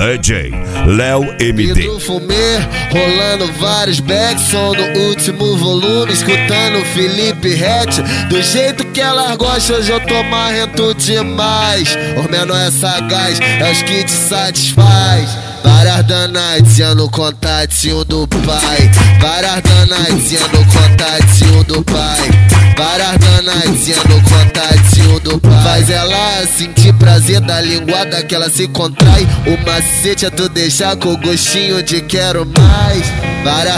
DJ Léo MD. Vidro fumê, rolando vários backs, som no último volume, escutando Felipe Rett. Do jeito que elas gostam, hoje eu tô marrento demais. Os menor é sagaz, é os que te satisfaz. Várias danadinhas no contatinho do pai. Várias danadinhas no contatinho do pai. Várias danadinhas no contatinho do pai. Faz ela sentir prazer da linguada que ela se contrai. O macete é tu deixar com gostinho de quero mais. Várias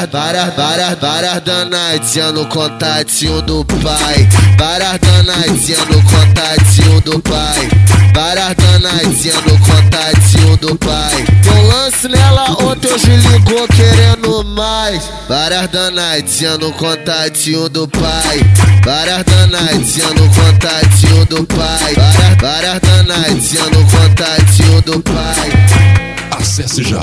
danadinhas no contatinho do pai. Várias danadinhas no contatinho do pai. Várias danadinhas no contatinho do pai. Deu lance nela ontem, hoje ligou querendo mais. Várias danadinhas no contatinho do pai. Várias danadinhas no contatinho do pai. Várias danadinhas no contatinho do pai. Acesse já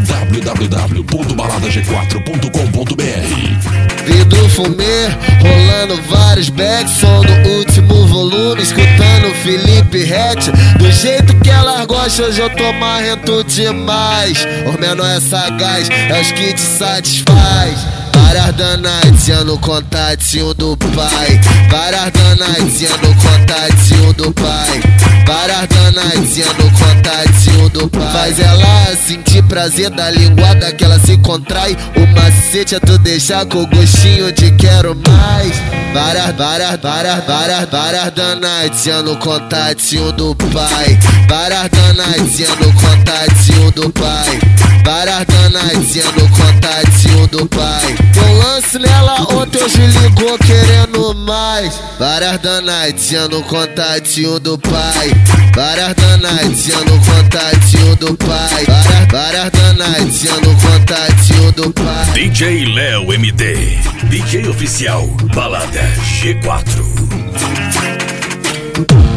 www.baladag4.com.br. Vidro fumê, rolando vários backs, som no último volume, escutando Felipe Rett. Do jeito que elas gostam, hoje eu tô marrento demais. Os menor é sagaz, é os que te satisfaz. Várias danadinhas no contatinho do pai. Várias danadinhas no contatinho do pai. Várias danadinhas no contatinho do pai. Faz ela sentir prazer da linguada que ela se contrai. O macete é tu deixar com gostinho de quero mais. Várias danadinhas no contatinho do pai. Várias danadinhas no contatinho do pai. Várias danadinhas no contatinho do pai. Deu lance nela ontem, hoje ligou querendo mais. Várias danadinhas no contatinho do pai. Várias danadinhas no contatinho do pai. Várias danadinhas no contatinho do pai. DJ Léo MD, DJ oficial Balada G4.